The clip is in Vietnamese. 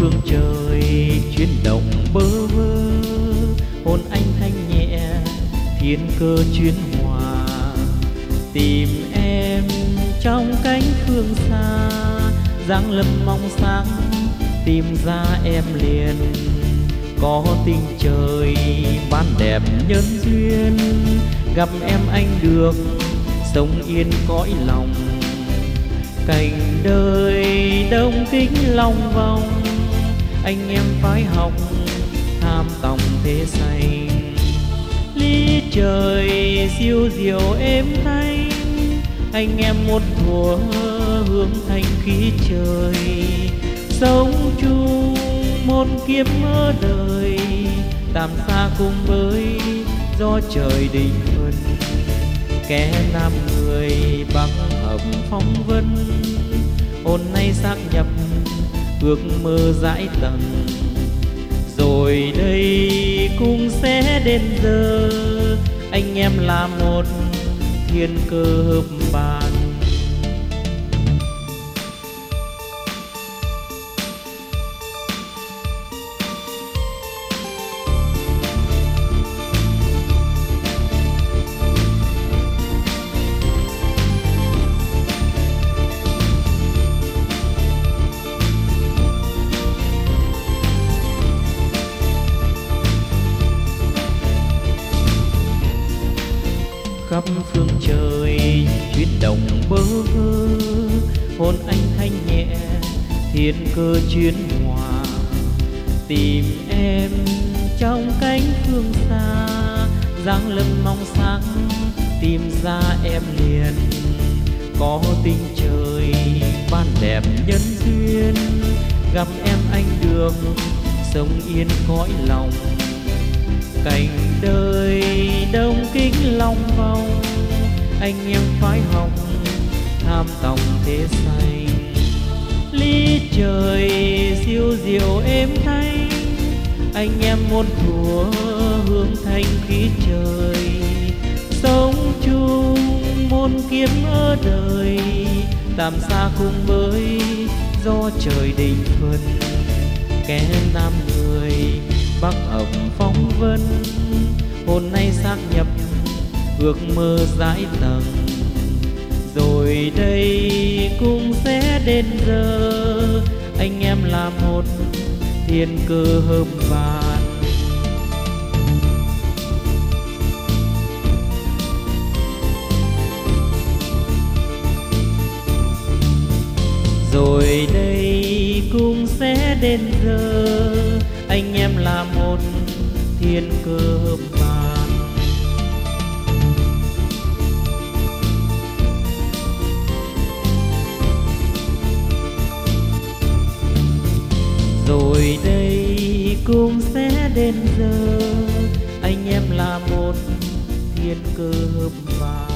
phương trời chuyển động bơ vơ, hồn anh thanh nhẹ thiên cơ chuyến hòa. Tìm em trong cánh phương xa, dáng lâm mong sáng tìm ra em liền. Có tình trời ban đẹp nhân duyên, gặp em anh được sống yên cõi lòng. Cảnh đời đông kính long vòng, anh em phải học tham tòng thế xanh. Ly trời diêu diệu êm thanh, anh em một thuở hướng thanh khí trời. Sống chung một kiếp mơ đời, tạm xa cùng với do trời định phân. Kẻ nam người bắc ẩm phong vân, hôm nay xác nhập ước mơ dãi tầng. Rồi đây cũng sẽ đến giờ, anh em là một thiên cơ hợp bàn. Khắp phương trời chuyển động bơ vơ, hồn anh thanh nhẹ thiên cơ chuyến hòa. Tìm em trong cánh phương xa, dáng lâm mong sáng tìm ra em liền. Có tình trời ban đẹp nhân duyên, gặp em anh được sống yên cõi lòng. Cảnh đời đông kính long vòng, anh em phải học tham tòng thế xanh. Ly trời diêu diệu êm thanh, anh em một thuở hướng thanh khí trời. Sống chung một kiếp ở đời, tạm xa cùng với do trời định phân. Kẻ nam người bắc ẩm phong vân, hôm nay xác nhập ước mơ dãi tầng. Rồi đây cũng sẽ đến giờ, anh em là một thiên cơ hợp bàn. Rồi đây cũng sẽ đến giờ, anh em là một thiên cơ hợp bàn. Rồi đây cũng sẽ đến giờ, anh em là một thiên cơ hợp bàn.